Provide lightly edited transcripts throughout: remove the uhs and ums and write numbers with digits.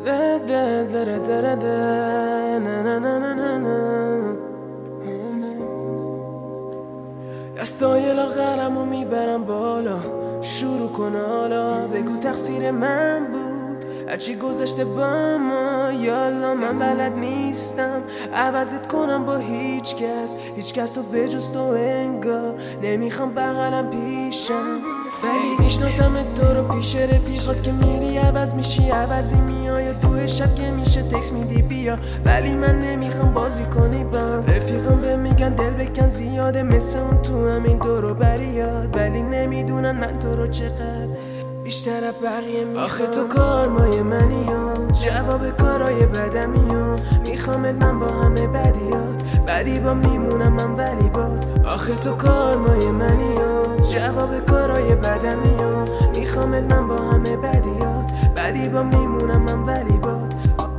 دستای لاغرمو میبرم بالا، شروع کن حالا، بگو تقصیر من بود هرچی گذشته با ما. یالا من بلد نیستم عوضت کنم با هیچ کس و بجز تو انگار نمیخوام بغلم پیشم، ولی میشناسم تو رو پیش رفیقات که میری عوض میشی، عوضی میای دو شب که میشه تکس میدی بیا، ولی من نمیخوام بازی کنی بام. رفیقم به میگن دل بکن زیاده مثل اون تو همین دورو بریاد، ولی نمیدونن من تو رو چقدر بیشتر بقیه میخوام. آخه تو کارمای منی ها، جواب کارای بدمی ها، میخوامت من با همه بدی با میمونم من ولی باد. آخه تو کارمای منی ها، جواب کارای بدمی ها، میخوامت من با همه بدی با میمونم من ولی باد.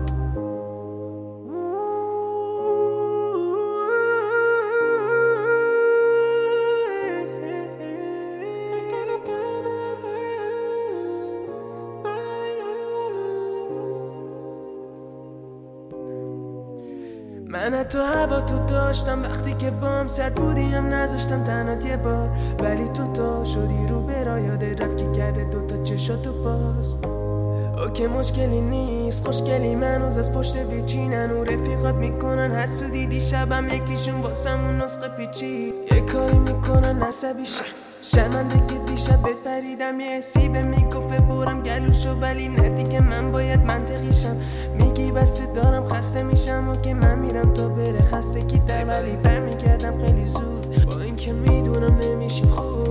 من حتی هوا تو داشتم وقتی که بام سرد بودیم نذاشتم تنات یه بار، ولی تو شدی رو برا یاده رفت که کرده دوتا چشاتو باز. اوکی مشکلی نیست خوشگلی منوز از پشت ویچینن و رفیقات میکنن حسودی، دیشبم یکیشون واسمون نسخه پیچی یه کاری میکنن عصبی شرمنده که دیشب بهت پریدم، یه حسی به میگفت ببرم گلوشو، ولی ندی که من باید منطقیشم. میگی بس دارم خسته میشم و که من میرم تا بره خستگی در، ولی برمیگردم خیلی زود با این که میدونم نمیشیم خوب.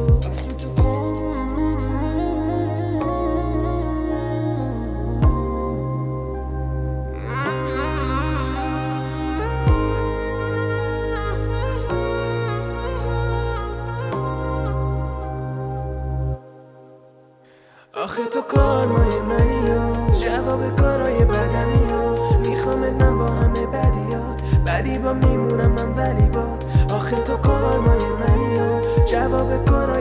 آخه تو کارمای منی ها، جواب کارای بدمی ها، میخوامت من با همه بدی با میمونم من ولی باد. آخه تو کارمای منی ها، جواب کارای